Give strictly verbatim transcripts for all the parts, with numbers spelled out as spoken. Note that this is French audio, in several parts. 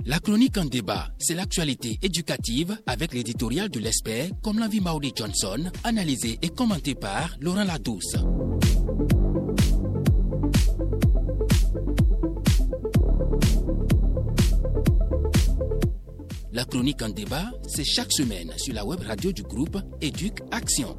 La chronique en débat, c'est l'actualité éducative avec l'éditorial de l'expert comme l'envie Maudie Johnson, analysé et commenté par Laurent Ladouce. La chronique en débat, c'est chaque semaine sur la web radio du groupe Éduc Action.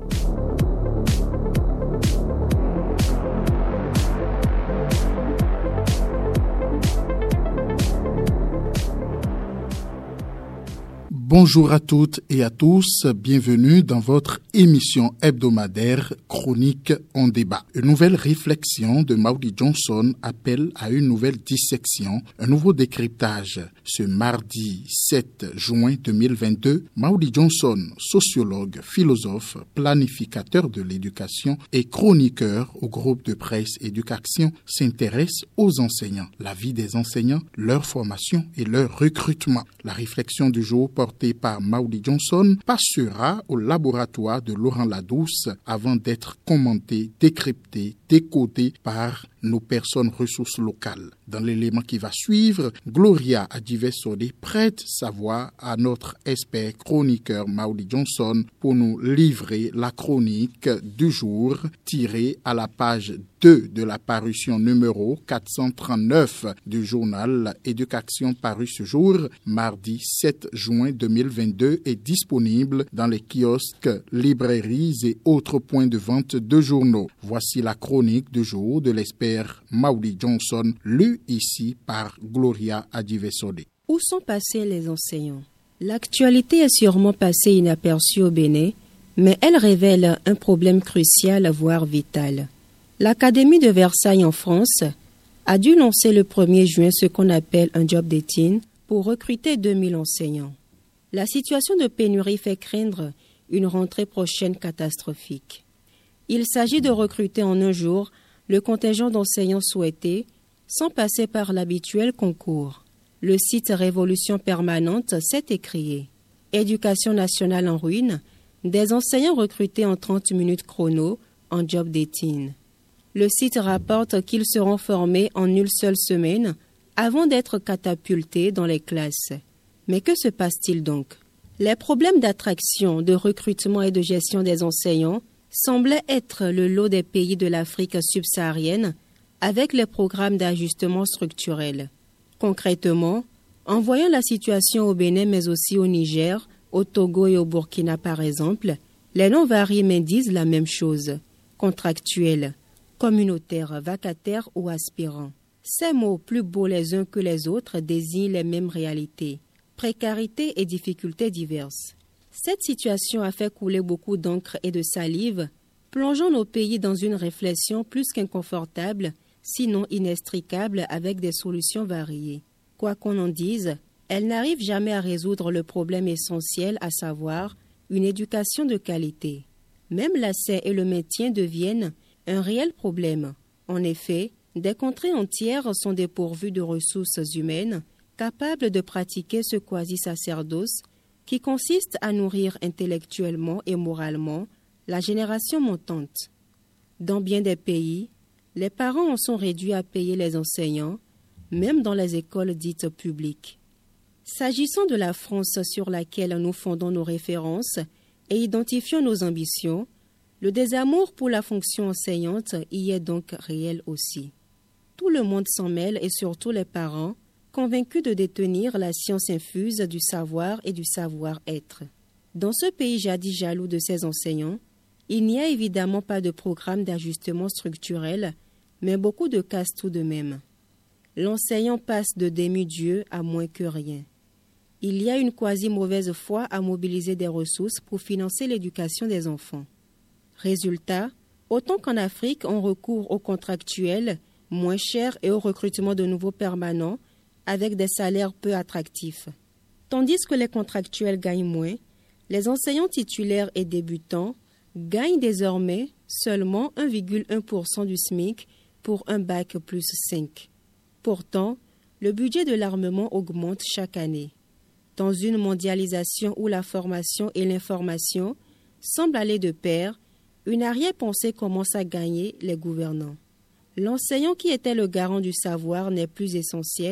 Bonjour à toutes et à tous, bienvenue dans votre émission hebdomadaire Chronique en débat. Une nouvelle réflexion de Maudie Johnson appelle à une nouvelle dissection, un nouveau décryptage. Ce mardi sept juin deux mille vingt-deux, Maudie Johnson, sociologue, philosophe, planificateur de l'éducation et chroniqueur au groupe de presse Éducation, s'intéresse aux enseignants, la vie des enseignants, leur formation et leur recrutement. La réflexion du jour porte par Maudie Johnson passera au laboratoire de Laurent Ladouce avant d'être commenté, décrypté, décodé par nos personnes ressources locales. Dans l'élément qui va suivre, Gloria Adivesode prête sa voix à notre expert chroniqueur Maudie Johnson pour nous livrer la chronique du jour tirée à la page deux de la parution numéro quatre cent trente-neuf du journal Éducation paru ce jour, mardi sept juin deux mille vingt-deux, est disponible dans les kiosques, librairies et autres points de vente de journaux. Voici la chronique du jour de l'expert Maudie Johnson, lue ici par Gloria Adivesode. Où sont passés les enseignants? L'actualité est sûrement passée inaperçue au Bénin, mais elle révèle un problème crucial, voire vital. L'Académie de Versailles en France a dû lancer le premier juin ce qu'on appelle un job dating pour recruter deux mille enseignants. La situation de pénurie fait craindre une rentrée prochaine catastrophique. Il s'agit de recruter en un jour le contingent d'enseignants souhaités sans passer par l'habituel concours. Le site Révolution Permanente s'est écrié. Éducation nationale en ruine, des enseignants recrutés en trente minutes chrono en job dating. Le site rapporte qu'ils seront formés en une seule semaine avant d'être catapultés dans les classes. Mais que se passe-t-il donc? Les problèmes d'attraction, de recrutement et de gestion des enseignants semblaient être le lot des pays de l'Afrique subsaharienne avec les programmes d'ajustement structurel. Concrètement, en voyant la situation au Bénin mais aussi au Niger, au Togo et au Burkina par exemple, les noms varient mais disent la même chose, contractuel, communautaire, vacataire ou aspirant. Ces mots, plus beaux les uns que les autres, désignent les mêmes réalités, précarité et difficultés diverses. Cette situation a fait couler beaucoup d'encre et de salive, plongeant nos pays dans une réflexion plus qu'inconfortable, sinon inextricable, avec des solutions variées. Quoi qu'on en dise, elle n'arrive jamais à résoudre le problème essentiel, à savoir une éducation de qualité. Même l'accès et le maintien deviennent un réel problème. En effet, des contrées entières sont dépourvues de ressources humaines capables de pratiquer ce quasi-sacerdoce qui consiste à nourrir intellectuellement et moralement la génération montante. Dans bien des pays, les parents en sont réduits à payer les enseignants, même dans les écoles dites publiques. S'agissant de la France sur laquelle nous fondons nos références et identifions nos ambitions, le désamour pour la fonction enseignante y est donc réel aussi. Tout le monde s'en mêle et surtout les parents, convaincus de détenir la science infuse du savoir et du savoir-être. Dans ce pays jadis jaloux de ses enseignants, il n'y a évidemment pas de programme d'ajustement structurel, mais beaucoup de casse tout de même. L'enseignant passe de demi-dieu à moins que rien. Il y a une quasi-mauvaise foi à mobiliser des ressources pour financer l'éducation des enfants. Résultat, autant qu'en Afrique, on recourt aux contractuels moins chers et au recrutement de nouveaux permanents avec des salaires peu attractifs. Tandis que les contractuels gagnent moins, les enseignants titulaires et débutants gagnent désormais seulement un virgule un pour cent du SMIC pour un bac plus cinq. Pourtant, le budget de l'armement augmente chaque année. Dans une mondialisation où la formation et l'information semblent aller de pair, une arrière-pensée commence à gagner les gouvernants. L'enseignant qui était le garant du savoir n'est plus essentiel,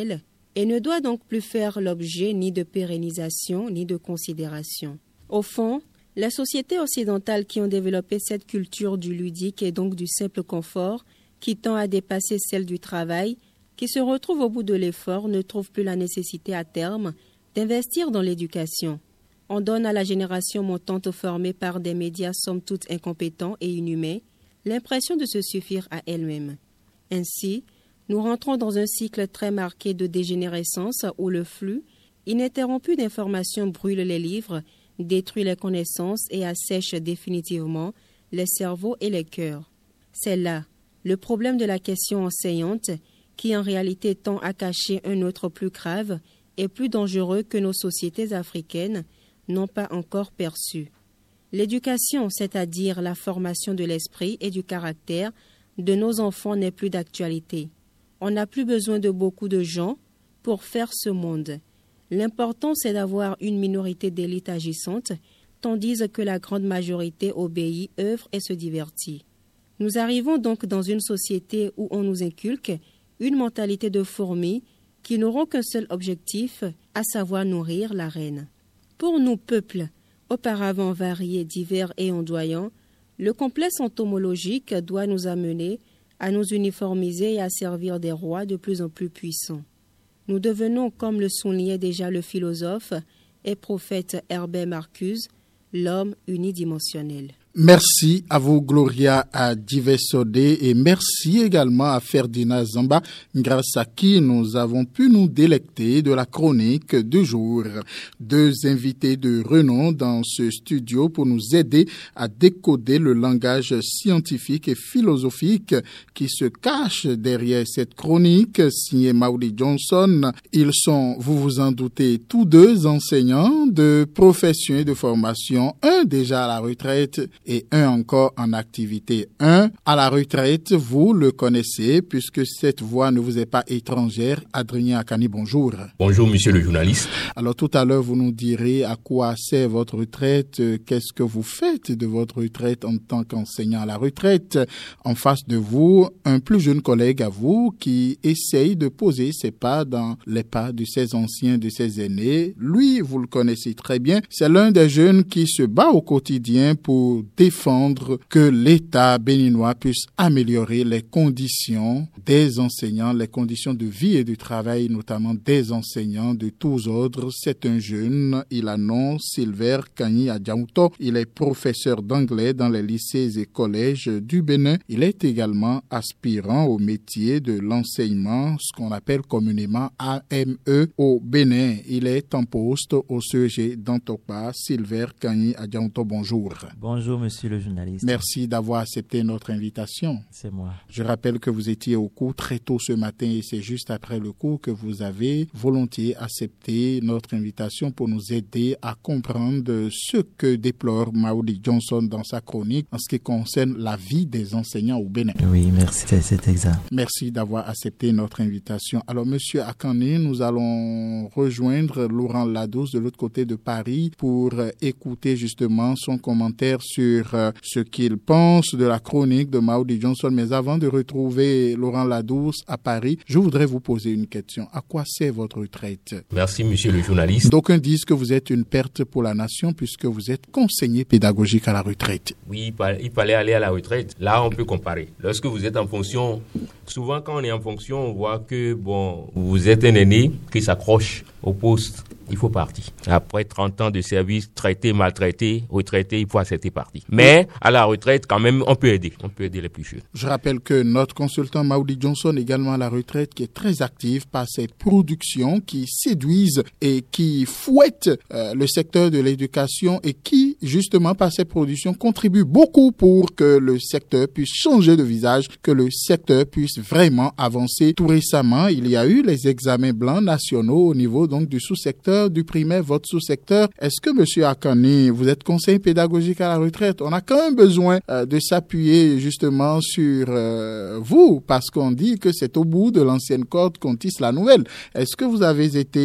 et ne doit donc plus faire l'objet ni de pérennisation ni de considération. Au fond, les sociétés occidentales qui ont développé cette culture du ludique et donc du simple confort, qui tend à dépasser celle du travail, qui se retrouvent au bout de l'effort, ne trouvent plus la nécessité à terme d'investir dans l'éducation. On donne à la génération montante formée par des médias somme toute incompétents et inhumains l'impression de se suffire à elle-même. Ainsi, nous rentrons dans un cycle très marqué de dégénérescence où le flux ininterrompu d'informations brûle les livres, détruit les connaissances et assèche définitivement les cerveaux et les cœurs. C'est là le problème de la question enseignante qui en réalité tend à cacher un autre plus grave et plus dangereux que nos sociétés africaines n'ont pas encore perçu. L'éducation, c'est-à-dire la formation de l'esprit et du caractère de nos enfants n'est plus d'actualité. On n'a plus besoin de beaucoup de gens pour faire ce monde. L'important, c'est d'avoir une minorité d'élites agissantes, tandis que la grande majorité obéit, œuvre et se divertit. Nous arrivons donc dans une société où on nous inculque une mentalité de fourmis qui n'auront qu'un seul objectif, à savoir nourrir la reine. Pour nous, peuples, auparavant variés, divers et ondoyants, le complexe entomologique doit nous amener à nous uniformiser et à servir des rois de plus en plus puissants. Nous devenons, comme le soulignait déjà le philosophe et prophète Herbert Marcuse, l'homme unidimensionnel. Merci à vous, Gloria Adivesodé, et merci également à Ferdinand Zamba, grâce à qui nous avons pu nous délecter de la chronique du jour. Deux invités de renom dans ce studio pour nous aider à décoder le langage scientifique et philosophique qui se cache derrière cette chronique signée Maudie Johnson. Ils sont, vous vous en doutez, tous deux enseignants de profession et de formation, un déjà à la retraite et un encore en activité. Un à la retraite, vous le connaissez puisque cette voix ne vous est pas étrangère. Adrien Akani, bonjour. Bonjour, monsieur le journaliste. Alors tout à l'heure, vous nous direz à quoi sert votre retraite, qu'est-ce que vous faites de votre retraite en tant qu'enseignant à la retraite. En face de vous, un plus jeune collègue à vous qui essaye de poser ses pas dans les pas de ses anciens, de ses aînés. Lui, vous le connaissez très bien, c'est l'un des jeunes qui se bat au quotidien pour défendre que l'État béninois puisse améliorer les conditions des enseignants, les conditions de vie et de travail, notamment des enseignants de tous ordres. C'est un jeune, il a nom Silver Kanyi Adjaouto. Il est professeur d'anglais dans les lycées et collèges du Bénin. Il est également aspirant au métier de l'enseignement, ce qu'on appelle communément A M E au Bénin. Il est en poste au C E G d'Antokpa. Silver Kanyi Adjaouto, bonjour. Bonjour, monsieur le journaliste. Merci d'avoir accepté notre invitation. C'est moi. Je rappelle que vous étiez au cours très tôt ce matin et c'est juste après le cours que vous avez volontiers accepté notre invitation pour nous aider à comprendre ce que déplore Maudie Johnson dans sa chronique en ce qui concerne la vie des enseignants au Bénin. Oui, merci, c'est exact. Merci d'avoir accepté notre invitation. Alors, monsieur Akani, nous allons rejoindre Laurent Ladouce de l'autre côté de Paris pour écouter justement son commentaire sur euh, ce qu'il pense de la chronique de Maudie Johnson. Mais avant de retrouver Laurent Ladouce à Paris, je voudrais vous poser une question. À quoi sert votre retraite? Merci, monsieur le journaliste. D'aucuns disent que vous êtes une perte pour la nation puisque vous êtes conseiller pédagogique à la retraite. Oui, il fallait aller à la retraite. Là, on peut comparer. Lorsque vous êtes en fonction, souvent quand on est en fonction, on voit que bon, vous êtes un aîné qui s'accroche au poste. Il faut partir. Après trente ans de service, traité, maltraité, retraité, il faut accepter partir. Mais à la retraite, quand même, on peut aider. On peut aider les plus jeunes. Je rappelle que notre consultant Maudie Johnson, également à la retraite, qui est très active par ses productions qui séduisent et qui fouettent euh, le secteur de l'éducation et qui, justement, par ses productions, contribue beaucoup pour que le secteur puisse changer de visage, que le secteur puisse vraiment avancer. Tout récemment, il y a eu les examens blancs nationaux au niveau donc du sous-secteur du primaire, votre sous-secteur. Est-ce que, monsieur Akani, vous êtes conseiller pédagogique à la retraite? On a quand même besoin euh, de s'appuyer justement sur euh, vous, parce qu'on dit que c'est au bout de l'ancienne corde qu'on tisse la nouvelle. Est-ce que vous avez été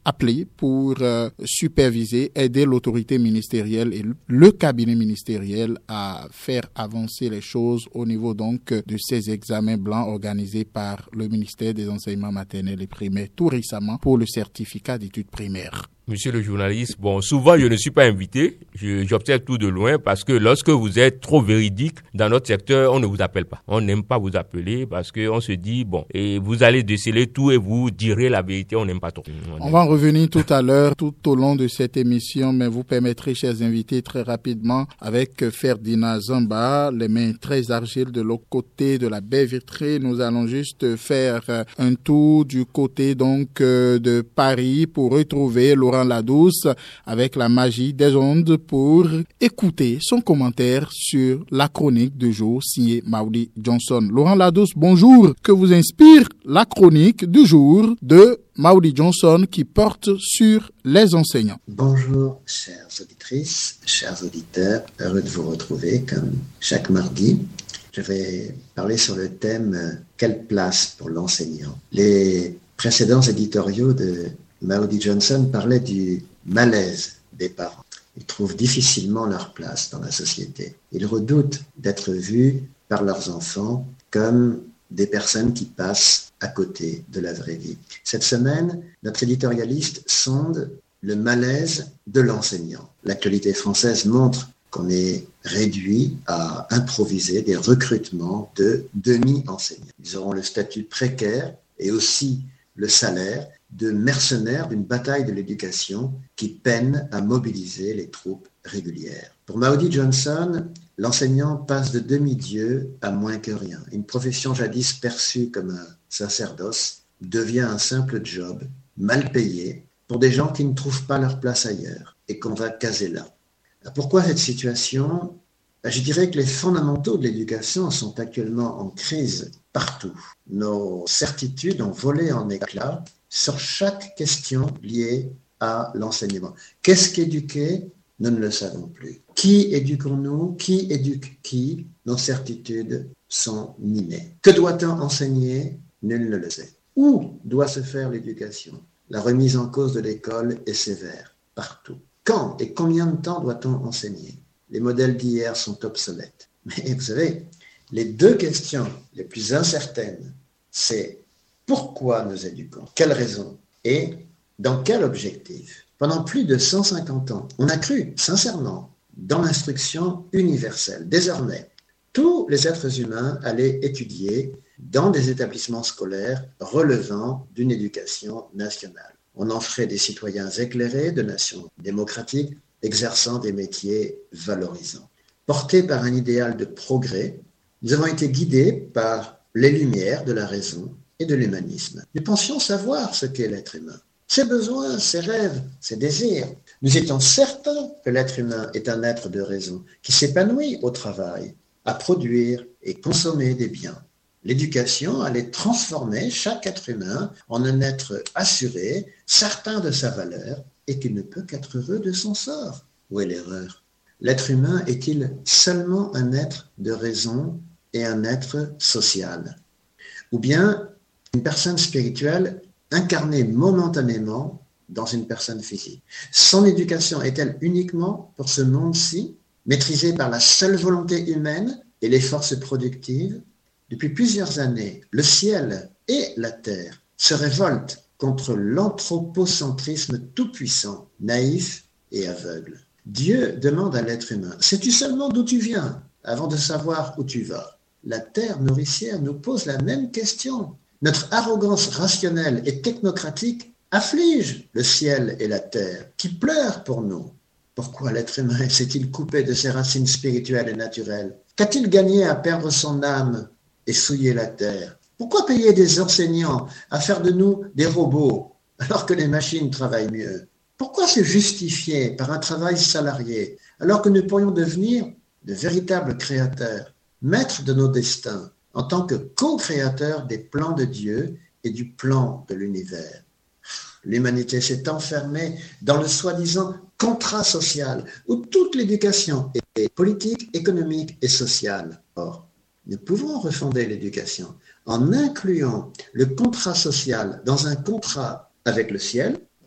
appelé pour euh, superviser, aider l'autorité ministérielle et le cabinet ministériel à faire avancer les choses au niveau donc de ces examens blancs organisés par le ministère des enseignements maternels et primaires tout récemment pour le certificat d'études primaires. Monsieur le journaliste, bon, souvent je ne suis pas invité, je, j'observe tout de loin parce que lorsque vous êtes trop véridique dans notre secteur, on ne vous appelle pas. On n'aime pas vous appeler parce qu'on se dit, bon, et vous allez déceler tout et vous direz la vérité, on n'aime pas trop. On, on va en revenir tout à l'heure, tout au long de cette émission, mais vous permettrez, chers invités, très rapidement, avec Ferdinand Zamba, les mains très argiles de l'autre côté de la baie vitrée, nous allons juste faire un tour du côté donc de Paris pour retrouver Laurent Ladouce avec la magie des ondes pour écouter son commentaire sur la chronique du jour signée Maudie Johnson. Laurent Ladouce, bonjour. Que vous inspire la chronique du jour de Maudie Johnson qui porte sur les enseignants? Bonjour, chères auditrices, chers auditeurs. Heureux de vous retrouver comme chaque mardi. Je vais parler sur le thème « Quelle place pour l'enseignant ?» Les précédents éditoriaux de Maudie Johnson parlait du malaise des parents. Ils trouvent difficilement leur place dans la société. Ils redoutent d'être vus par leurs enfants comme des personnes qui passent à côté de la vraie vie. Cette semaine, notre éditorialiste sonde le malaise de l'enseignant. L'actualité française montre qu'on est réduit à improviser des recrutements de demi-enseignants. Ils auront le statut précaire et aussi le salaire de mercenaires d'une bataille de l'éducation qui peine à mobiliser les troupes régulières. Pour Maudie Johnson, l'enseignant passe de demi-dieu à moins que rien. Une profession jadis perçue comme un sacerdoce devient un simple job, mal payé, pour des gens qui ne trouvent pas leur place ailleurs et qu'on va caser là. Pourquoi cette situation ? Je dirais que les fondamentaux de l'éducation sont actuellement en crise partout. Nos certitudes ont volé en éclats sur chaque question liée à l'enseignement. Qu'est-ce qu'éduquer ? Nous ne le savons plus. Qui éduquons-nous ? Qui éduque qui ? Nos certitudes sont minées. Que doit-on enseigner ? Nul ne le sait. Où doit se faire l'éducation ? La remise en cause de l'école est sévère, partout. Quand et combien de temps doit-on enseigner ? Les modèles d'hier sont obsolètes. Mais vous savez, les deux questions les plus incertaines, c'est pourquoi nous éduquons ? Quelle raison ? Et dans quel objectif ? Pendant plus de cent cinquante ans, on a cru, sincèrement, dans l'instruction universelle. Désormais, tous les êtres humains allaient étudier dans des établissements scolaires relevant d'une éducation nationale. On en ferait des citoyens éclairés de nations démocratiques, exerçant des métiers valorisants. Portés par un idéal de progrès, nous avons été guidés par les lumières de la raison et de l'humanisme. Nous pensions savoir ce qu'est l'être humain, ses besoins, ses rêves, ses désirs. Nous étions certains que l'être humain est un être de raison qui s'épanouit au travail, à produire et consommer des biens. L'éducation allait transformer chaque être humain en un être assuré, certain de sa valeur et qui ne peut qu'être heureux de son sort. Où est l'erreur ? L'être humain est-il seulement un être de raison et un être social ? Ou bien une personne spirituelle incarnée momentanément dans une personne physique ? Son éducation est-elle uniquement pour ce monde-ci, maîtrisée par la seule volonté humaine et les forces productives ? Depuis plusieurs années, le ciel et la terre se révoltent contre l'anthropocentrisme tout-puissant, naïf et aveugle. Dieu demande à l'être humain « Sais-tu seulement d'où tu viens avant de savoir où tu vas ?» La terre nourricière nous pose la même question. Notre arrogance rationnelle et technocratique afflige le ciel et la terre, qui pleurent pour nous. Pourquoi l'être humain s'est-il coupé de ses racines spirituelles et naturelles ? Qu'a-t-il gagné à perdre son âme et souiller la terre ? Pourquoi payer des enseignants à faire de nous des robots alors que les machines travaillent mieux ? Pourquoi se justifier par un travail salarié alors que nous pourrions devenir de véritables créateurs, maîtres de nos destins, en tant que co-créateurs des plans de Dieu et du plan de l'univers ? L'humanité s'est enfermée dans le soi-disant contrat social où toute l'éducation est politique, économique et sociale. Or, nous pouvons refonder l'éducation en incluant le contrat social dans un contrat avec le ciel,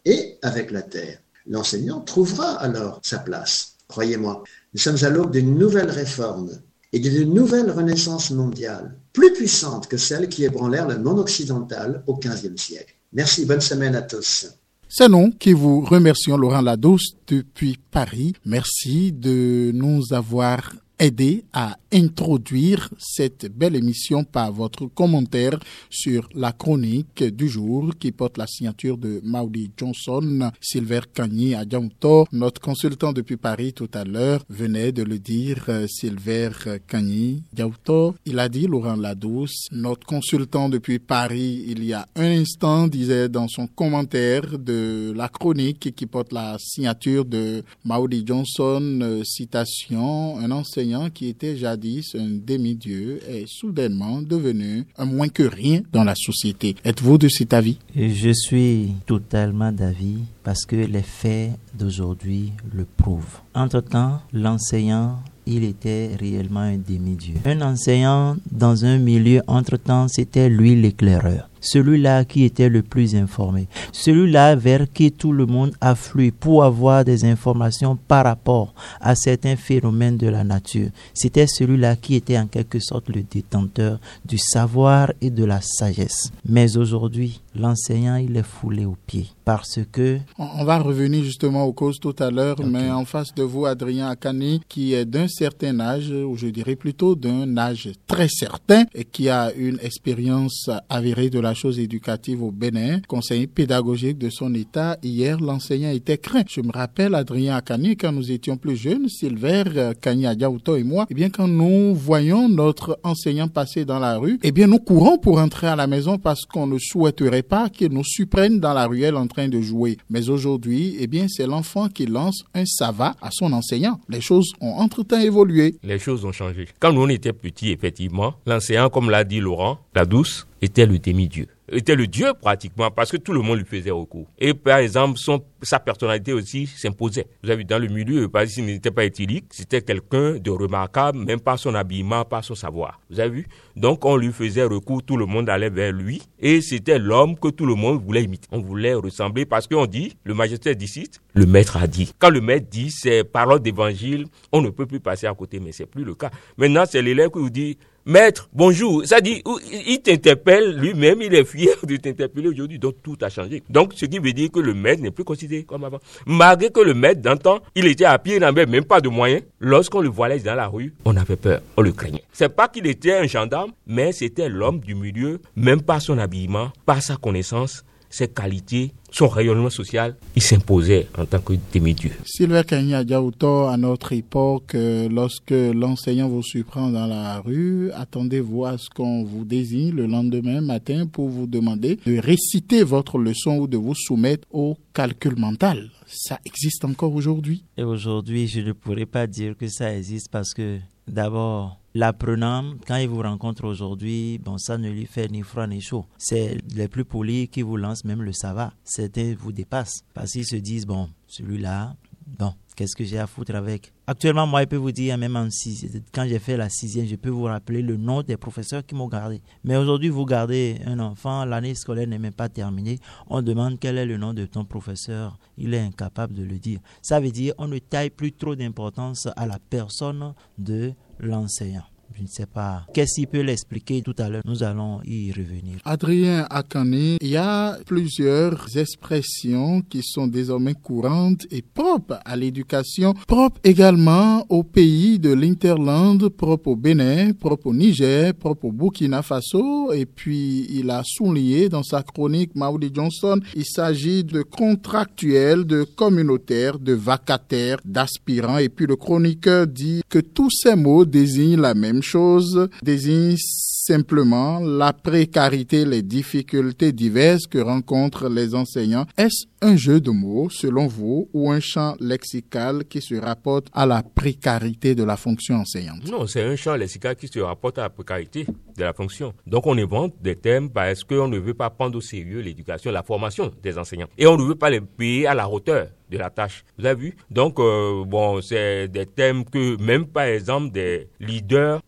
et avec la terre. L'enseignant trouvera alors sa place. Croyez-moi, nous sommes à l'aube d'une nouvelle réforme et d'une nouvelle renaissance mondiale, plus puissante que celle qui ébranlèrent le monde occidental au quinzième siècle. Merci, bonne semaine à tous. C'est nous qui vous remercions, Laurent Ladouce, depuis Paris. Merci de nous avoir aidé à introduire cette belle émission par votre commentaire sur la chronique du jour qui porte la signature de Maudie Johnson. Silver Kagny Adjaouto, notre consultant depuis Paris tout à l'heure, venait de le dire, Silver Kagny Adjaouto. Il a dit, Laurent Ladouce, notre consultant depuis Paris, il y a un instant, disait dans son commentaire de la chronique qui porte la signature de Maudie Johnson, citation, un enseignant qui était jadis un demi-dieu est soudainement devenu un moins que rien dans la société. Êtes-vous de cet avis? Je suis totalement d'avis parce que les faits d'aujourd'hui le prouvent. Entre-temps, l'enseignant, il était réellement un demi-dieu. Un enseignant dans un milieu, entre-temps, c'était lui l'éclaireur. Celui-là qui était le plus informé. Celui-là vers qui tout le monde afflue pour avoir des informations par rapport à certains phénomènes de la nature. C'était celui-là qui était en quelque sorte le détenteur du savoir et de la sagesse. Mais aujourd'hui, l'enseignant, il est foulé aux pieds parce que... On va revenir justement aux causes tout à l'heure, okay. Mais en face de vous, Adrien Akani, qui est d'un certain âge, ou je dirais plutôt d'un âge très certain, et qui a une expérience avérée de la chose éducative au Bénin, conseiller pédagogique de son état. Hier, l'enseignant était craint. Je me rappelle, Adrien Akani, quand nous étions plus jeunes, Silver Kagny Adjaouto et moi, eh bien, quand nous voyons notre enseignant passer dans la rue, eh bien, nous courons pour entrer à la maison parce qu'on ne souhaiterait pas qu'il nous surprenne dans la ruelle en train de jouer. Mais aujourd'hui, eh bien, c'est l'enfant qui lance un ça va à son enseignant. Les choses ont entre-temps évolué. Les choses ont changé. Quand nous on était petits, effectivement, l'enseignant, comme l'a dit Laurent Ladouce, était le demi-dieu. Était le dieu pratiquement parce que tout le monde lui faisait recours. Et par exemple, son, sa personnalité aussi s'imposait. Vous avez vu, dans le milieu, par exemple, s'il n'était pas éthylique, c'était quelqu'un de remarquable, même par son habillement, par son savoir. Vous avez vu? Donc on lui faisait recours, tout le monde allait vers lui. Et c'était l'homme que tout le monde voulait imiter. On voulait ressembler parce qu'on dit, le magistère dicite, le maître a dit. Quand le maître dit, c'est parole d'évangile, on ne peut plus passer à côté, mais c'est plus le cas. Maintenant, c'est l'élève qui vous dit, maître, bonjour. Ça dit, il t'interpelle lui-même, il est fier de t'interpeller aujourd'hui, donc tout a changé. Donc, ce qui veut dire que le maître n'est plus considéré comme avant. Malgré que le maître, d'antan, il était à pied, il n'avait même pas de moyens. Lorsqu'on le voyait dans la rue, on avait peur, on le craignait. C'est pas qu'il était un gendarme, mais c'était l'homme du milieu, même par son habillement, par sa connaissance, ses qualités, son rayonnement social, il s'imposait en tant que demi-dieu. Silver Kagny Adjaouto, à notre époque, euh, lorsque l'enseignant vous surprend dans la rue, attendez-vous à ce qu'on vous désigne le lendemain matin pour vous demander de réciter votre leçon ou de vous soumettre au calcul mental. Ça existe encore aujourd'hui? Et aujourd'hui, je ne pourrais pas dire que ça existe parce que, d'abord, l'apprenant, quand il vous rencontre aujourd'hui, bon, ça ne lui fait ni froid ni chaud. C'est les plus polis qui vous lancent même le ça va. Certains vous dépassent parce qu'ils se disent, bon, celui-là, bon, qu'est-ce que j'ai à foutre avec? Actuellement, moi, je peux vous dire, même en six, quand j'ai fait la sixième, je peux vous rappeler le nom des professeurs qui m'ont gardé. Mais aujourd'hui, vous gardez un enfant, l'année scolaire n'est même pas terminée, on demande quel est le nom de ton professeur, il est incapable de le dire. Ça veut dire on ne taille plus trop d'importance à la personne de l'enseignant. Je ne sais pas. Qu'est-ce qu'il peut l'expliquer tout à l'heure? Nous allons y revenir. Adrien Akani, il y a plusieurs expressions qui sont désormais courantes et propres à l'éducation, propres également au pays de l'Interland, propres au Bénin, propres au Niger, propres au Burkina Faso. Et puis, il a souligné dans sa chronique, Maudie Johnson, il s'agit de contractuels, de communautaires, de vacataires, d'aspirants. Et puis, le chroniqueur dit que tous ces mots désignent la même chose, désigne simplement la précarité, les difficultés diverses que rencontrent les enseignants. Est-ce un jeu de mots, selon vous, ou un champ lexical qui se rapporte à la précarité de la fonction enseignante? Non, c'est un champ lexical qui se rapporte à la précarité de la fonction. Donc, on invente des thèmes parce qu'on ne veut pas prendre au sérieux l'éducation, la formation des enseignants. Et on ne veut pas les payer à la hauteur de la tâche. Vous avez vu? Donc, euh, bon, c'est des thèmes que même, par exemple, des leaders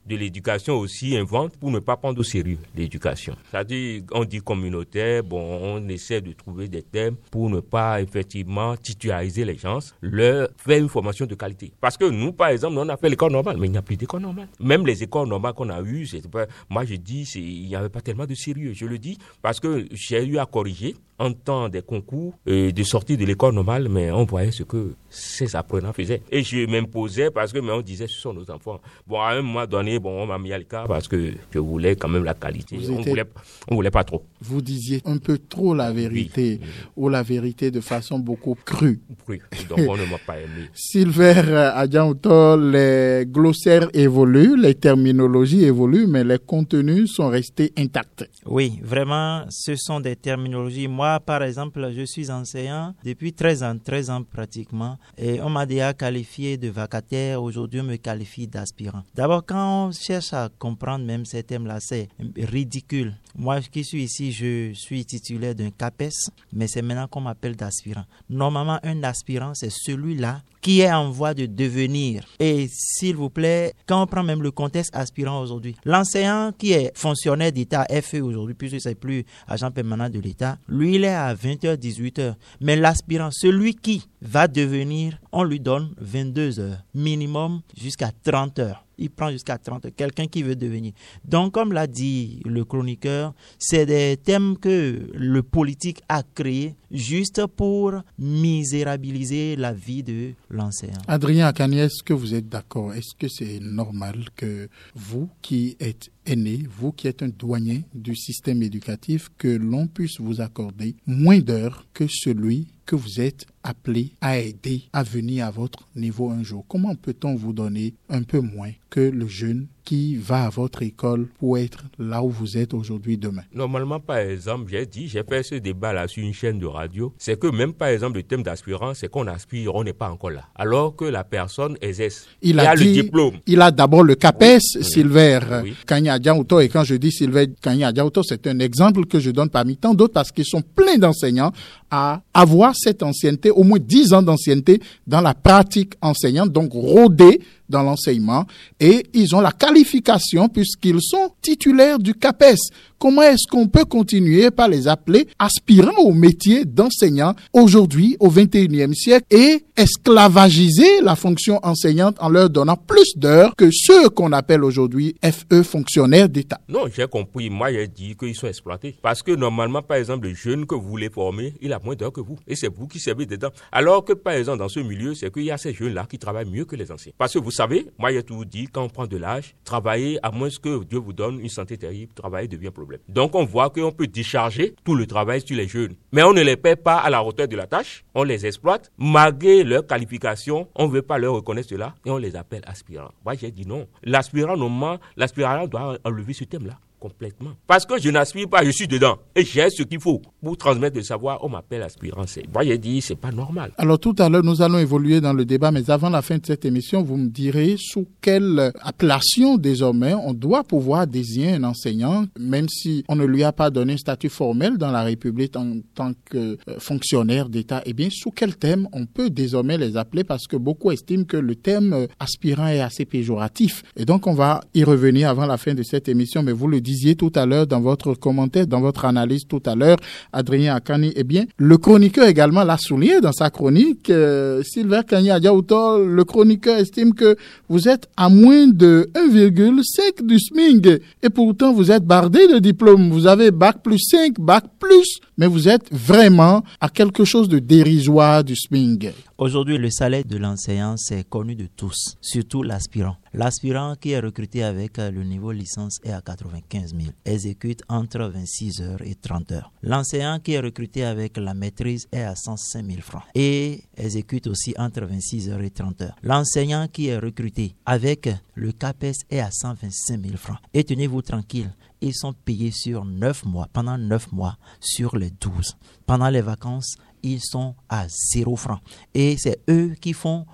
de l'éducation aussi inventent pour ne pas prendre au sérieux l'éducation. C'est-à-dire, on dit communautaire, bon, on essaie de trouver des thèmes pour ne pas effectivement titulariser les gens, leur faire une formation de qualité. Parce que nous, par exemple, on a fait l'école normale, mais il n'y a plus d'école normale. Même les écoles normales qu'on a eues, c'est pas, moi je dis, c'est, il n'y avait pas tellement de sérieux. Je le dis parce que j'ai eu à corriger en temps des concours euh, de sortie de l'école normale, mais on voyait ce que ces apprenants faisaient. Et je m'imposais parce que mais on disait ce sont nos enfants. Bon, à un moment donné, bon, on m'a mis à l'écart parce que je voulais quand même la qualité. Vous on étiez... voulait, on voulait pas trop. Vous disiez un peu trop la vérité, oui. ou la vérité de façon beaucoup crue. Oui, donc on ne m'a pas aimé. Silver Adjaouto, les glossaires évoluent, les terminologies évoluent, mais les contenus sont restés intacts. Oui, vraiment, ce sont des terminologies. Moi, par exemple, je suis enseignant depuis treize ans, treize ans pratiquement, et on m'a déjà qualifié de vacataire. Aujourd'hui, on me qualifie d'aspirant. D'abord, quand on cherche à comprendre même ces thèmes-là, c'est ridicule. Moi qui suis ici, je suis titulaire d'un CAPES, mais c'est maintenant qu'on m'appelle d'aspirant. Normalement, un aspirant, c'est celui-là qui est en voie de devenir. Et s'il vous plaît, quand on prend même le contexte aspirant aujourd'hui, l'enseignant qui est fonctionnaire d'État F E aujourd'hui, puisque c'est plus agent permanent de l'État, lui, il est à vingt heures, dix-huit heures. Mais l'aspirant, celui qui va devenir, on lui donne vingt-deux heures, minimum jusqu'à trente heures. Il prend jusqu'à trente heures, quelqu'un qui veut devenir. Donc, comme l'a dit le chroniqueur, c'est des thèmes que le politique a créés juste pour misérabiliser la vie de l'enseignant. Adrien Akani, est-ce que vous êtes d'accord? Est-ce que c'est normal que vous qui êtes aîné, vous qui êtes un douanier du système éducatif, que l'on puisse vous accorder moins d'heures que celui que vous êtes appelé à aider à venir à votre niveau un jour? Comment peut-on vous donner un peu moins que le jeune qui va à votre école pour être là où vous êtes aujourd'hui demain? Normalement, par exemple, j'ai dit, j'ai fait ce débat-là sur une chaîne de radio, c'est que même par exemple le thème d'aspirant, c'est qu'on aspire, on n'est pas encore là. Alors que la personne exerce, il a, a dit, le diplôme. Il a d'abord le CAPES, oui. Silver oui. Kanya Adjaouto, et quand je dis Silver Kanya Adjaouto, c'est un exemple que je donne parmi tant d'autres parce qu'ils sont pleins d'enseignants à avoir cette ancienneté, au moins dix ans d'ancienneté dans la pratique enseignante, donc rodés dans l'enseignement, et ils ont la qualification puisqu'ils sont titulaires du CAPES. Comment est-ce qu'on peut continuer par les appeler aspirants au métier d'enseignant aujourd'hui au vingt et unième siècle et esclavagiser la fonction enseignante en leur donnant plus d'heures que ceux qu'on appelle aujourd'hui F E, fonctionnaires d'État? Non, j'ai compris. Moi, j'ai dit qu'ils sont exploités. Parce que normalement, par exemple, le jeune que vous voulez former, il a moins d'heures que vous. Et c'est vous qui servez dedans. Alors que, par exemple, dans ce milieu, c'est qu'il y a ces jeunes-là qui travaillent mieux que les anciens. Parce que vous savez, moi, j'ai toujours dit, quand on prend de l'âge, travailler, à moins que Dieu vous donne une santé terrible, travailler devient problème. Donc, on voit qu'on peut décharger tout le travail sur les jeunes. Mais on ne les paie pas à la hauteur de la tâche. On les exploite. Malgré leur qualification, on ne veut pas leur reconnaître cela et on les appelle aspirants. Moi, j'ai dit non. L'aspirant, normalement, l'aspirant doit enlever ce thème-là. Complètement. Parce que je n'aspire pas, je suis dedans. Et j'ai ce qu'il faut pour transmettre le savoir. On m'appelle aspirant. C'est... Moi, j'ai dit, c'est pas normal. Alors, tout à l'heure, nous allons évoluer dans le débat, mais avant la fin de cette émission, vous me direz sous quelle appellation, désormais, on doit pouvoir désigner un enseignant, même si on ne lui a pas donné un statut formel dans la République en tant que fonctionnaire d'État. Eh bien, sous quel thème on peut désormais les appeler? Parce que beaucoup estiment que le thème aspirant est assez péjoratif. Et donc, on va y revenir avant la fin de cette émission, mais vous le dites tout à l'heure dans votre commentaire, dans votre analyse tout à l'heure, Adrien Akani, eh bien, le chroniqueur également l'a souligné dans sa chronique. Euh, Silver Kanya Adjaouto, le chroniqueur estime que vous êtes à moins de un virgule cinq du S M I G et pourtant vous êtes bardé de diplômes. Vous avez bac plus cinq, bac plus, mais vous êtes vraiment à quelque chose de dérisoire du S M I G. Aujourd'hui, le salaire de l'enseignant, c'est connu de tous, surtout l'aspirant. L'aspirant qui est recruté avec le niveau licence est à quatre-vingt-quinze mille, exécute entre vingt-six heures et trente heures. L'enseignant qui est recruté avec la maîtrise est à cent cinq mille francs et exécute aussi entre vingt-six heures et trente heures. L'enseignant qui est recruté avec le CAPES est à cent vingt-cinq mille francs. Et tenez-vous tranquille, ils sont payés sur neuf mois, pendant neuf mois sur les douze. Pendant les vacances, ils sont à zéro franc. Et c'est eux qui font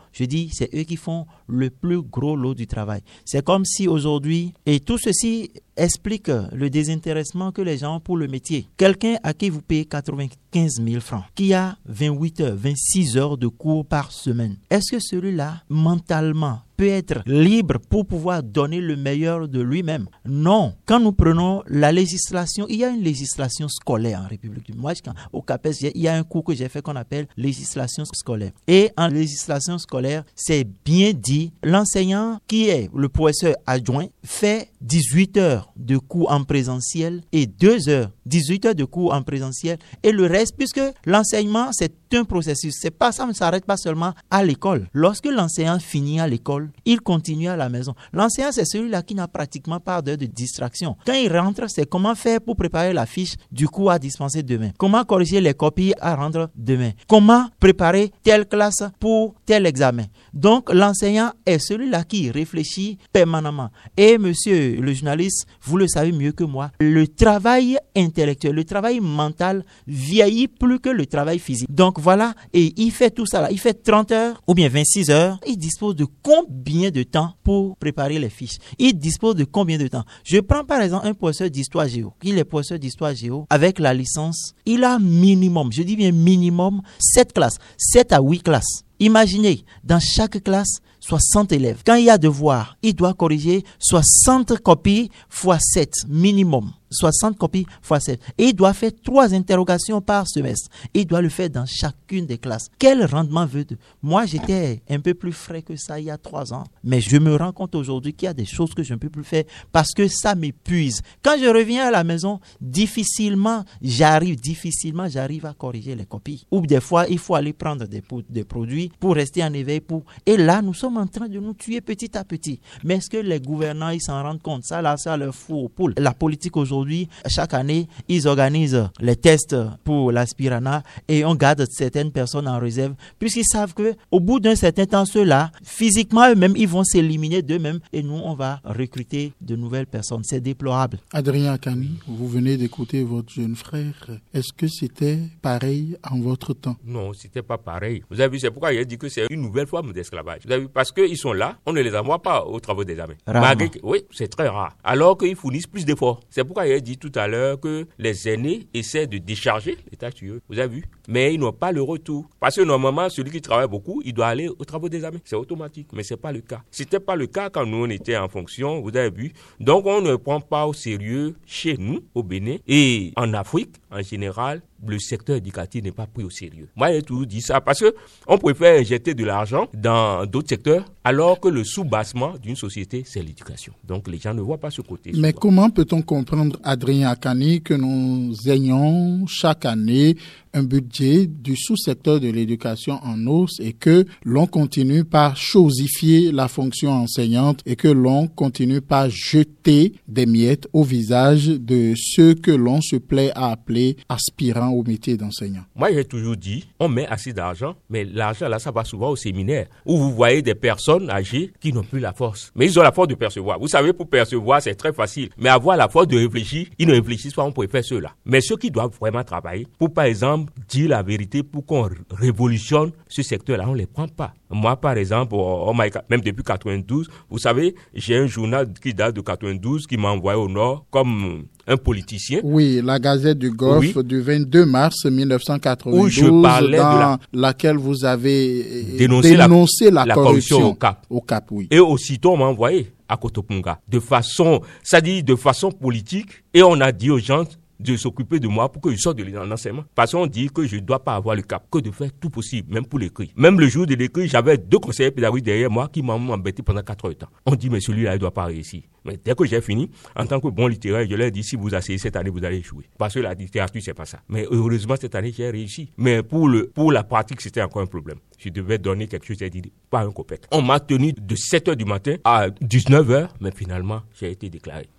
je dis, c'est eux qui font le plus gros lot du travail. C'est comme si aujourd'hui, et tout ceci explique le désintéressement que les gens ont pour le métier. Quelqu'un à qui vous payez quatre-vingt-quinze mille francs, qui a vingt-huit heures, vingt-six heures de cours par semaine, est-ce que celui-là, mentalement, peut être libre pour pouvoir donner le meilleur de lui-même? Non. Quand nous prenons la législation, il y a une législation scolaire en République du Moi, au CAPES, il y a un cours que j'ai fait qu'on appelle législation scolaire. Et en législation scolaire, c'est bien dit, l'enseignant qui est le professeur adjoint fait dix-huit heures de cours en présentiel et deux heures, dix-huit heures de cours en présentiel et le reste, puisque l'enseignement, c'est un processus. C'est pas, ça ne s'arrête pas seulement à l'école. Lorsque l'enseignant finit à l'école, il continue à la maison. L'enseignant, c'est celui-là qui n'a pratiquement pas d'heure de distraction. Quand il rentre, c'est comment faire pour préparer la fiche du cours à dispenser demain. Comment corriger les copies à rendre demain. Comment préparer telle classe pour tel examen. Donc, l'enseignant est celui-là qui réfléchit permanemment. Et monsieur le journaliste, vous le savez mieux que moi, le travail intellectuel, le travail mental vieillit plus que le travail physique. Donc, voilà, et il fait tout ça là. Il fait trente heures ou bien vingt-six heures. Il dispose de combien de temps pour préparer les fiches? Il dispose de combien de temps? Je prends par exemple un professeur d'histoire géo. Il est professeur d'histoire géo avec la licence. Il a minimum, je dis bien minimum, sept classes, sept à huit classes. Imaginez, dans chaque classe, soixante élèves. Quand il y a devoir, il doit corriger soixante copies fois sept minimum. soixante copies fois sept. Et il doit faire trois interrogations par semestre. Il doit le faire dans chacune des classes. Quel rendement veut-il? Moi, j'étais un peu plus frais que ça il y a trois ans. Mais je me rends compte aujourd'hui qu'il y a des choses que je ne peux plus faire parce que ça m'épuise. Quand je reviens à la maison, difficilement, j'arrive, difficilement, j'arrive à corriger les copies. Ou des fois, il faut aller prendre des, des produits pour rester en éveil. Pour... Et là, nous sommes en train de nous tuer petit à petit. Mais est-ce que les gouvernants, ils s'en rendent compte? Ça, là, ça leur fout aux poules. La politique aujourd'hui, Aujourd'hui, chaque année, ils organisent les tests pour l'aspirana et on garde certaines personnes en réserve puisqu'ils savent qu'au bout d'un certain temps, ceux-là, physiquement eux-mêmes, ils vont s'éliminer d'eux-mêmes et nous, on va recruter de nouvelles personnes. C'est déplorable. Adrien Akani, vous venez d'écouter votre jeune frère. Est-ce que c'était pareil en votre temps? Non, c'était pas pareil. Vous avez vu, c'est pourquoi il a dit que c'est une nouvelle forme d'esclavage. Vous avez vu, parce qu'ils sont là, on ne les envoie pas aux travaux des armées. Malgré que, oui, c'est très rare. Alors qu'ils fournissent plus d'efforts. C'est pourquoi il a dit tout à l'heure que les aînés essaient de décharger les tâches sur eux. Vous avez vu? Mais ils n'ont pas le retour. Parce que normalement, celui qui travaille beaucoup, il doit aller aux travaux des armées. C'est automatique, mais c'est pas le cas. C'était pas le cas quand nous, on était en fonction, vous avez vu. Donc, on ne prend pas au sérieux chez nous, au Bénin, et en Afrique, en général, le secteur éducatif n'est pas pris au sérieux. Moi, j'ai toujours dit ça parce que on préfère injecter de l'argent dans d'autres secteurs alors que le sous-bassement d'une société, c'est l'éducation. Donc, les gens ne voient pas ce côté. Mais souvent. Comment peut-on comprendre, Adrien Akani, que nous ayons chaque année un budget du sous-secteur de l'éducation en hausse et que l'on continue par chosifier la fonction enseignante et que l'on continue par jeter des miettes au visage de ceux que l'on se plaît à appeler aspirants au métier d'enseignant? Moi, j'ai toujours dit, on met assez d'argent, mais l'argent, là, ça va souvent au séminaire où vous voyez des personnes âgées qui n'ont plus la force. Mais ils ont la force de percevoir. Vous savez, pour percevoir, c'est très facile. Mais avoir la force de réfléchir, ils ne réfléchissent pas, on préfère ceux-là. Mais ceux qui doivent vraiment travailler, pour par exemple, dire la vérité, pour qu'on révolutionne ce secteur-là, on ne les prend pas. Moi, par exemple, oh my God, même depuis quatre-vingt-douze, vous savez, j'ai un journal qui date de quatre-vingt-douze qui m'a envoyé au Nord comme un politicien. Oui, la Gazette du Golfe oui. du vingt-deux mars mille neuf cent quatre-vingt-douze, où je parlais dans de la... laquelle vous avez dénoncé, dénoncé la, la, corruption, corruption au Cap. Au Cap, oui. Et aussitôt, on m'a envoyé à Kotopunga, de façon, ça dit de façon politique, et on a dit aux gens de s'occuper de moi pour que je sorte de l'enseignement. Parce qu'on dit que je ne dois pas avoir le cap, que de faire tout possible, même pour l'écrit. Même le jour de l'écrit, j'avais deux conseillers pédagogiques derrière moi qui m'ont embêté pendant quatre heures de temps. On dit, mais celui-là, il ne doit pas réussir. Mais dès que j'ai fini, en tant que bon littéraire, je leur ai dit, si vous asseyez cette année, vous allez échouer. Parce que la littérature, c'est pas ça. Mais heureusement, cette année, j'ai réussi. Mais pour le, pour la pratique, c'était encore un problème. Je devais donner quelque chose, j'ai dit, pas un copec. On m'a tenu de sept heures du matin à dix-neuf heures, mais finalement, j'ai été déclaré admis.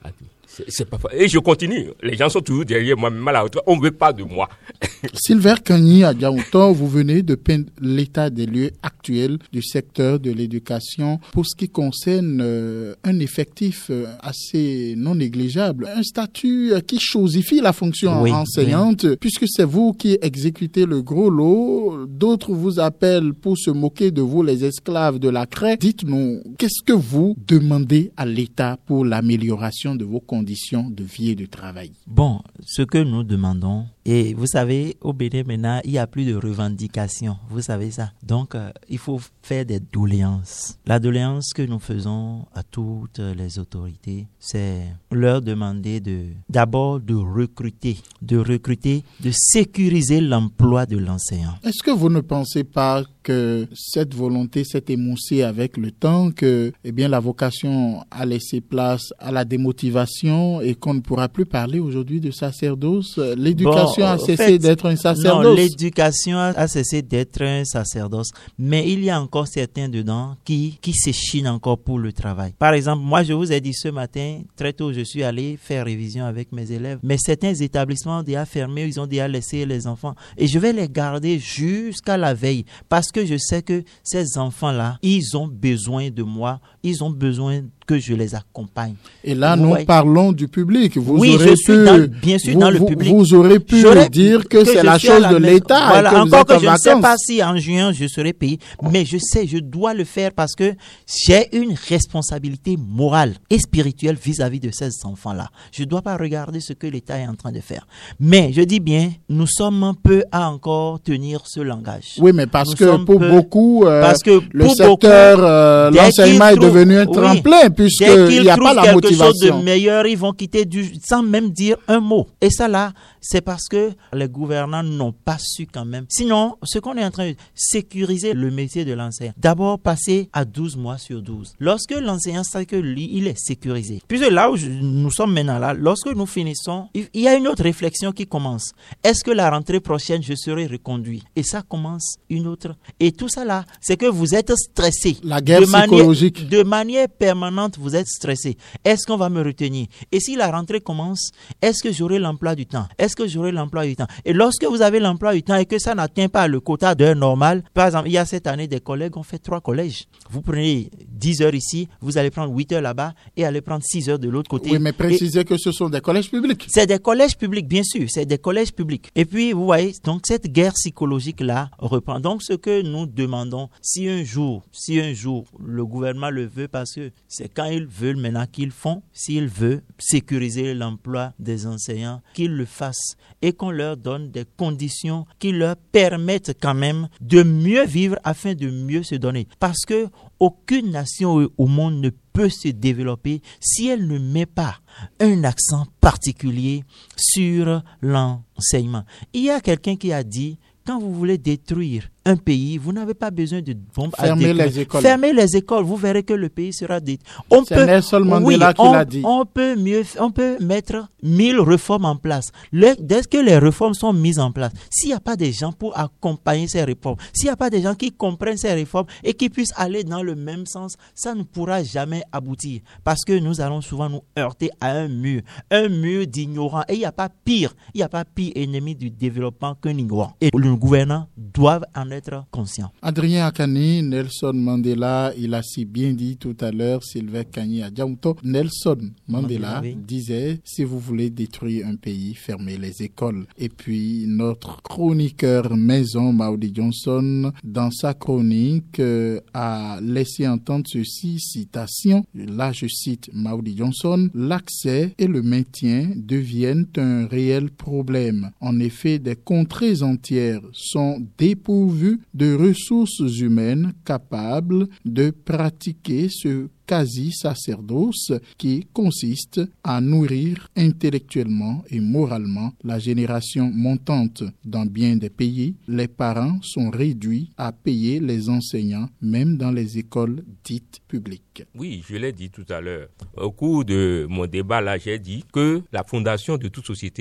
C'est, c'est pas Et je continue. Les gens sont toujours derrière moi, même à la retraite. On ne veut pas de moi. Sylvain Kagny Adjaouto, vous venez de peindre l'état des lieux actuel du secteur de l'éducation pour ce qui concerne euh, un effectif euh, assez non négligeable, un statut euh, qui chosifie la fonction oui, enseignante, oui. Puisque c'est vous qui exécutez le gros lot. D'autres vous appellent pour se moquer de vous, les esclaves de la craie. Dites-nous, qu'est-ce que vous demandez à l'État pour l'amélioration de vos conditions de vie et de travail? Bon, ce que nous demandons, et vous savez, au Bénin maintenant, il n'y a plus de revendications, vous savez ça. Donc, euh, il faut faire des doléances. La doléance que nous faisons à toutes les autorités, c'est leur demander de, d'abord de recruter, de recruter, de sécuriser l'emploi de l'enseignant. Est-ce que vous ne pensez pas que cette volonté s'est émoussée avec le temps, que eh bien, la vocation a laissé place à la démotivation et qu'on ne pourra plus parler aujourd'hui de sacerdoce? L'éducation bon, a cessé fait, d'être un sacerdoce. Non, l'éducation a cessé d'être un sacerdoce, mais il y a encore certains dedans qui, qui s'échinent encore pour le travail. Par exemple, moi je vous ai dit ce matin, très tôt je suis allé faire révision avec mes élèves, mais certains établissements ont déjà fermé, ils ont déjà laissé les enfants et je vais les garder jusqu'à la veille parce que je sais que ces enfants-là, ils ont besoin de moi, ils ont besoin que je les accompagne. Et là, vous nous voyez? Parlons du public. Vous oui, aurez je suis pu, dans, bien sûr vous, dans le vous, public. Vous aurez pu dire que, que c'est la chose la de l'État. Voilà, et que encore que je ne sais pas si en juin je serai payé, mais je sais, je dois le faire parce que j'ai une responsabilité morale et spirituelle vis-à-vis de ces enfants-là. Je ne dois pas regarder ce que l'État est en train de faire. Mais je dis bien, nous sommes un peu à encore tenir ce langage. Oui, mais parce nous que pour peu, beaucoup, euh, parce que le pour secteur, beaucoup, euh, l'enseignement est devenu un tremplin, oui, puisqu'il n'y a pas la motivation. Quelque chose de meilleur, ils vont quitter du, sans même dire un mot. Et ça là, c'est parce que les gouvernants n'ont pas su quand même. Sinon, ce qu'on est en train de sécuriser le métier de l'enseignant, d'abord passer à douze mois sur douze. Lorsque l'enseignant sait que lui, il est sécurisé. Puisque là où je, nous sommes maintenant là, lorsque nous finissons, il y a une autre réflexion qui commence. Est-ce que la rentrée prochaine, je serai reconduit? Et ça commence une autre. Et tout ça là, c'est que vous êtes stressé. La guerre de psychologique. Manière, de manière permanente, vous êtes stressé. Est-ce qu'on va me retenir? Et si la rentrée commence, est-ce que j'aurai l'emploi du temps? Est-ce que j'aurai l'emploi du temps? Et lorsque vous avez l'emploi du temps et que ça n'atteint pas le quota d'heures normales, par exemple, il y a cette année, des collègues ont fait trois collèges. Vous prenez dix heures ici, vous allez prendre huit heures là-bas et allez prendre six heures de l'autre côté. Oui, mais précisez et que ce sont des collèges publics. C'est des collèges publics, bien sûr, c'est des collèges publics. Et puis, vous voyez, donc cette guerre psychologique-là reprend. Donc, ce que nous demandons, si un jour, si un jour, le gouvernement le veut, parce que c'est quand ils veulent maintenant qu'ils font, s'il veut sécuriser l'emploi des enseignants, qu'ils le fassent et qu'on leur donne des conditions qui leur permettent quand même de mieux vivre afin de mieux se donner. Parce que aucune nation au monde ne peut se développer si elle ne met pas un accent particulier sur l'enseignement. Il y a quelqu'un qui a dit, quand vous voulez détruire un pays, vous n'avez pas besoin de bombes à détruire. Fermez les écoles. Fermez les écoles, vous verrez que le pays sera détruit. On C'est peut, Nelson Mandela oui, qui on, l'a dit. On peut mieux, on peut mettre mille réformes en place. Le, dès que les réformes sont mises en place, s'il n'y a pas des gens pour accompagner ces réformes, s'il n'y a pas des gens qui comprennent ces réformes et qui puissent aller dans le même sens, ça ne pourra jamais aboutir. Parce que nous allons souvent nous heurter à un mur, un mur d'ignorants. Et il n'y a pas pire, il n'y a pas pire ennemi du développement qu'un ignorant. Et le gouvernement doit en être conscient. Adrien Akani, Nelson Mandela, il a si bien dit tout à l'heure, Sylvain Kagny Adjaouto, Nelson Mandela, Mandela oui. disait, si vous voulez détruire un pays, fermez les écoles. Et puis, notre chroniqueur maison, Maudie Johnson, dans sa chronique, euh, a laissé entendre ceci, citation, là je cite Maudie Johnson, l'accès et le maintien deviennent un réel problème. En effet, des contrées entières sont dépourvues de ressources humaines capables de pratiquer ce quasi-sacerdoce qui consiste à nourrir intellectuellement et moralement la génération montante. Dans bien des pays, les parents sont réduits à payer les enseignants, même dans les écoles dites publiques. Oui, je l'ai dit tout à l'heure. Au cours de mon débat là, j'ai dit que la fondation de toute société,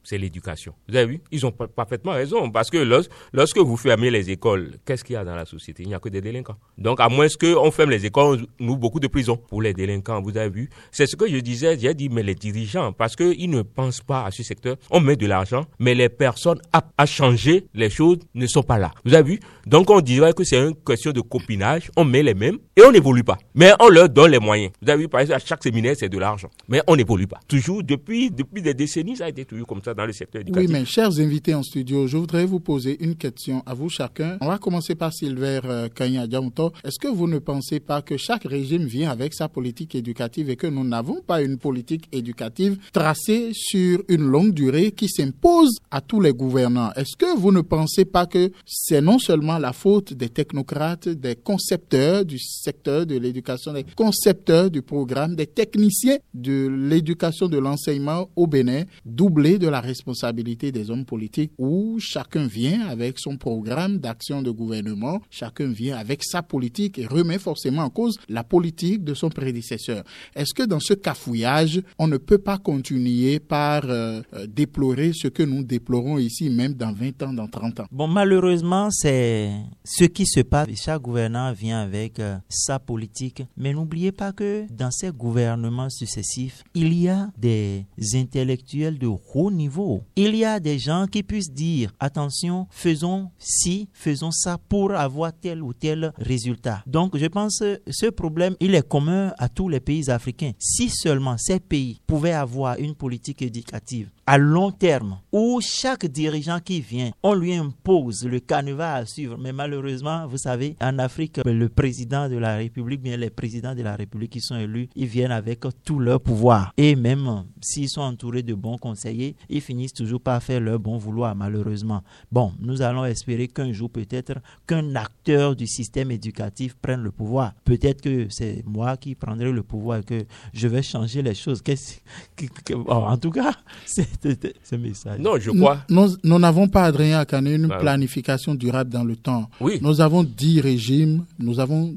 c'est l'éducation. Vous avez vu? Ils ont parfaitement raison parce que lorsque, lorsque vous fermez les écoles, qu'est-ce qu'il y a dans la société? Il n'y a que des délinquants. Donc, à moins qu'on ferme les écoles, on ouvre beaucoup de prisons pour les délinquants. Vous avez vu? C'est ce que je disais. J'ai dit, mais les dirigeants, parce qu'ils ne pensent pas à ce secteur, on met de l'argent, mais les personnes à, à changer les choses ne sont pas là. Vous avez vu? Donc, on dirait que c'est une question de copinage. On met les mêmes et on n'évolue pas. Mais on leur donne les moyens. Vous avez vu, par exemple, à chaque séminaire, c'est de l'argent. Mais on n'évolue pas. Toujours, depuis, depuis des décennies, ça a été toujours comme ça dans le secteur éducatif. Oui, mais chers invités en studio, je voudrais vous poser une question à vous chacun. On va commencer par Sylvain euh, Kanya Diamuto. Est-ce que vous ne pensez pas que chaque régime vient avec sa politique éducative et que nous n'avons pas une politique éducative tracée sur une longue durée qui s'impose à tous les gouvernants? Est-ce que vous ne pensez pas que c'est non seulement la faute des technocrates, des concepteurs du secteur de l'éducation, des concepteurs du programme, des techniciens de l'éducation, de l'enseignement au Bénin, doublé de la responsabilité des hommes politiques où chacun vient avec son programme d'action de gouvernement, chacun vient avec sa politique et remet forcément en cause la politique de son prédécesseur. Est-ce que dans ce cafouillage, on ne peut pas continuer par euh, euh, déplorer ce que nous déplorons ici, même dans vingt ans, dans trente ans? Bon, malheureusement, c'est ce qui se passe. Chaque gouvernant vient avec euh, sa politique. Mais n'oubliez pas que dans ces gouvernements successifs, il y a des intellectuels de haut niveau. Il y a des gens qui puissent dire, attention, faisons ci, faisons ça pour avoir tel ou tel résultat. Donc, je pense que ce problème, il est commun à tous les pays africains. Si seulement ces pays pouvaient avoir une politique éducative à long terme, où chaque dirigeant qui vient, on lui impose le canevas à suivre. Mais malheureusement, vous savez, en Afrique, le président de la République, bien les présidents de la République qui sont élus, ils viennent avec tout leur pouvoir. Et même s'ils sont entourés de bons conseillers, ils finissent toujours par faire leur bon vouloir, malheureusement. Bon, nous allons espérer qu'un jour, peut-être, qu'un acteur du système éducatif prenne le pouvoir. Peut-être que c'est moi qui prendrai le pouvoir et que je vais changer les choses. Qu'est-ce que, que, oh, en tout cas, c'est ce message. Non, je crois. Nous, nous n'avons pas, Adrien Akane, une bah, planification durable dans le temps. Oui. Nous avons dix régimes, nous avons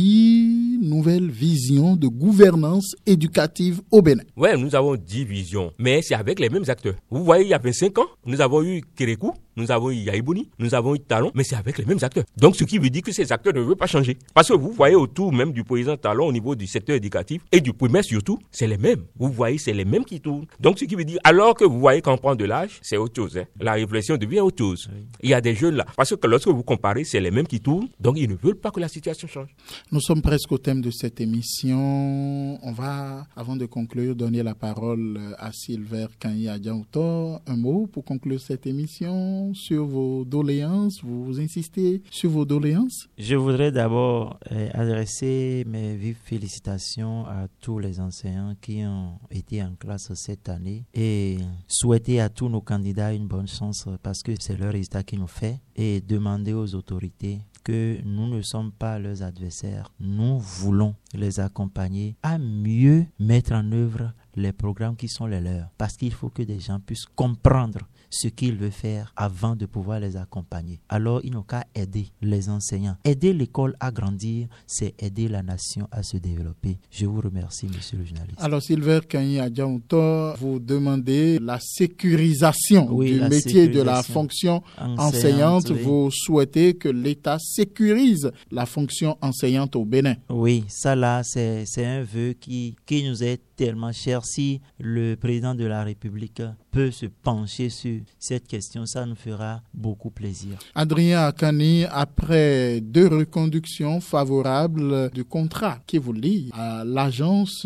dix nouvelles visions de gouvernance éducative au Bénin. Oui, nous avons dix visions, mais c'est avec les mêmes acteurs. Vous voyez, il y a vingt-cinq ans, nous avons eu Kérékou, nous avons eu Yaïbouni, nous avons eu Talon, mais c'est avec les mêmes acteurs. Donc, ce qui veut dire que ces acteurs ne veulent pas changer. Parce que vous voyez autour même du président Talon, au niveau du secteur éducatif et du primaire surtout, c'est les mêmes. Vous voyez, c'est les mêmes qui tournent. Donc, ce qui veut dire, alors que vous voyez qu'on prend de l'âge, c'est autre chose. Hein. La réflexion devient autre chose. Oui. Il y a des jeunes là. Parce que lorsque vous comparez, c'est les mêmes qui tournent. Donc, ils ne veulent pas que la situation change. Nous sommes presque au thème de cette émission. On va, avant de conclure, donner la parole à Sylvain Kanya Diamuto. Un mot pour conclure cette émission sur vos doléances. Vous insistez sur vos doléances? Je voudrais d'abord euh, adresser mes vives félicitations à tous les enseignants qui ont été en classe cette année et souhaiter à tous nos candidats une bonne chance parce que c'est le résultat qui nous fait et demander aux autorités que nous ne sommes pas leurs adversaires. Nous voulons les accompagner à mieux mettre en œuvre les programmes qui sont les leurs. Parce qu'il faut que des gens puissent comprendre ce qu'ils veulent faire avant de pouvoir les accompagner. Alors, il n'y a qu'à aider les enseignants. Aider l'école à grandir, c'est aider la nation à se développer. Je vous remercie, monsieur le journaliste. Alors, Sylvain Kanya Diamuto, vous demandez la sécurisation oui, du la métier sécurisation de la fonction enseignante. enseignante oui. Vous souhaitez que l'État sécurise la fonction enseignante au Bénin. Oui, ça là, c'est, c'est un vœu qui, qui nous est tellement cher. Si le président de la République peut se pencher sur cette question, ça nous fera beaucoup plaisir. Adrien Akane, après deux reconductions favorables du contrat qui vous lie à l'Agence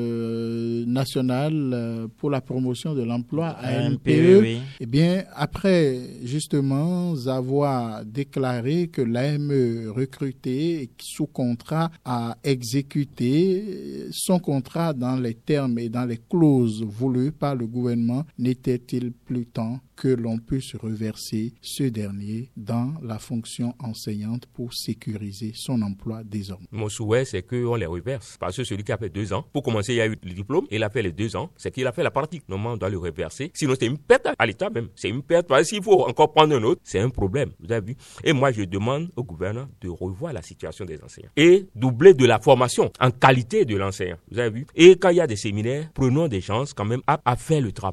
euh, nationale pour la promotion de l'emploi, A N P E, oui. eh bien, après justement avoir déclaré que l'A M E recruté sous contrat a exécuté son contrat dans les termes et dans les clauses voulues par le gouvernement, n'était-il plus temps que l'on puisse reverser ce dernier dans la fonction enseignante pour sécuriser son emploi désormais? Mon souhait, c'est qu'on les reverse. Parce que celui qui a fait deux ans, pour commencer, il y a eu le diplôme, il a fait les deux ans, c'est qu'il a fait la pratique. Normalement, on doit le reverser. Sinon, c'est une perte à l'État même. C'est une perte. Parce que s'il faut encore prendre un autre, c'est un problème. Vous avez vu? Et moi, je demande au gouvernement de revoir la situation des enseignants et doubler de la formation en qualité de l'enseignant. Vous avez vu? Et quand il y a des séminaires, prenons des chances quand même à, à faire le travail pour qu'on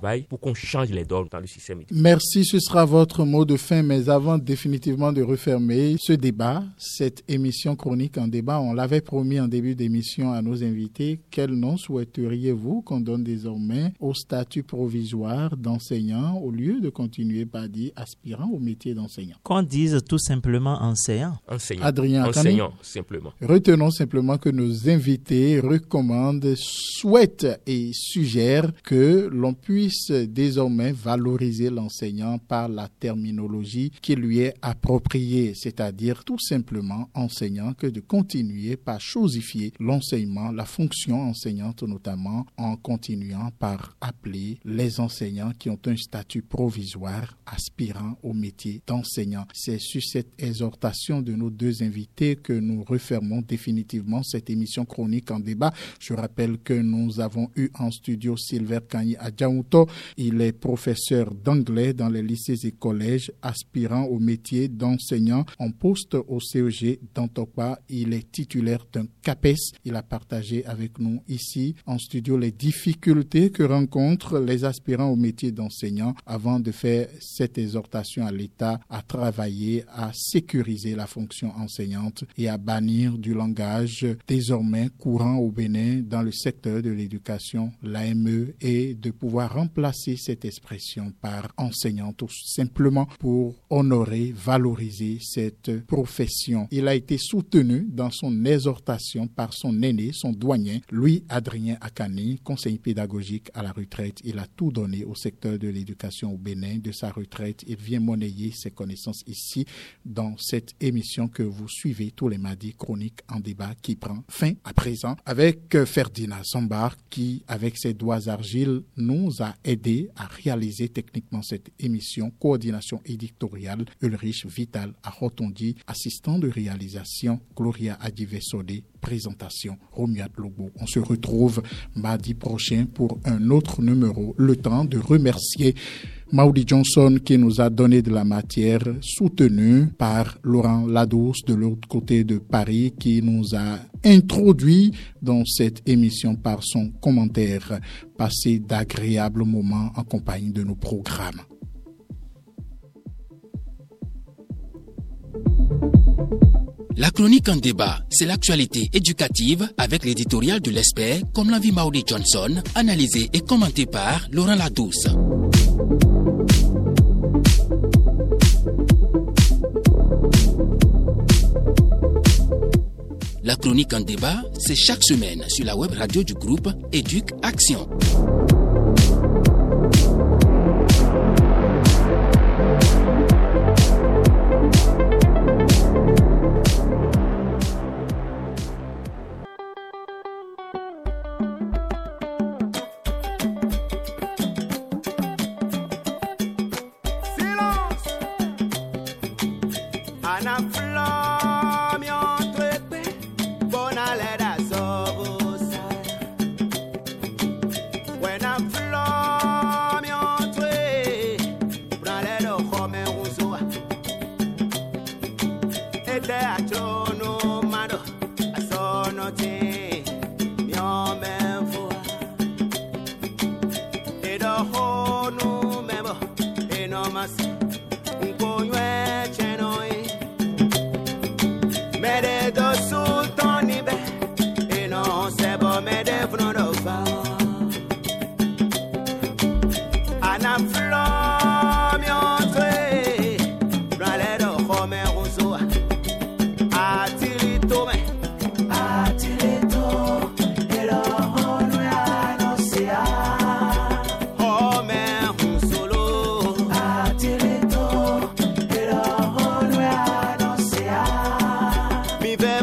qu'on change les normes dans le système éducatif. Merci, ce sera votre mot de fin. Mais avant définitivement de refermer ce débat, cette émission Chronique en débat, on l'avait promis en début d'émission à nos invités. Quel nom souhaiteriez-vous qu'on donne désormais au statut provisoire d'enseignant au lieu de continuer par dire aspirant au métier d'enseignant? Qu'on dise tout simplement enseignant. Enseignant. Adrien Akani, enseignant, simplement. Retenons simplement que nos invités recommandent, souhaitent et suggèrent que l'on puisse désormais valoriser l'enseignant par la terminologie qui lui est appropriée, c'est-à-dire tout simplement enseignant, que de continuer par chosifier l'enseignement, la fonction enseignante notamment, en continuant par appeler les enseignants qui ont un statut provisoire aspirant au métier d'enseignant. C'est sur cette exhortation de nos deux invités que nous refermons définitivement cette émission Chronique en débat. Je rappelle que nous avons eu en studio Silver Kanyi Adjaouto. Il est professeur d'anglais dans les lycées et collèges, aspirant au métier d'enseignant en poste au C E G d'Antokpa. Il est titulaire d'un CAPES. Il a partagé avec nous ici en studio les difficultés que rencontrent les aspirants au métier d'enseignant avant de faire cette exhortation à l'État à travailler, à sécuriser la fonction enseignante et à bannir du langage désormais courant au Bénin dans le secteur de l'éducation, l'A M E, et de pouvoir remplacer cette expression par enseignant, tout simplement pour honorer, valoriser cette profession. Il a été soutenu dans son exhortation par son aîné, son doyen, Louis Adrien Akani, conseiller pédagogique à la retraite. Il a tout donné au secteur de l'éducation au Bénin. De sa retraite, il vient monnayer ses connaissances ici dans cette émission que vous suivez tous les mardis, Chronique en débat, qui prend fin à présent avec Ferdinand Sambar qui, avec ses doigts argile, nous a aidé à réaliser techniquement cette émission. Coordination éditoriale, Ulrich Vital à Rotondi, assistant de réalisation, Gloria Adivesode, présentation, Romuald Lobo. On se retrouve mardi prochain pour un autre numéro. Le temps de remercier Maudie Johnson qui nous a donné de la matière, soutenu par Laurent Ladouce de l'autre côté de Paris qui nous a introduit dans cette émission par son commentaire. Passez d'agréables moments en compagnie de nos programmes. La chronique en débat, c'est l'actualité éducative avec l'éditorial de l'expert comme l'envie Maudie Johnson, analysé et commenté par Laurent Ladouce. La chronique en débat, c'est chaque semaine sur la web radio du groupe Éduc Action. Mi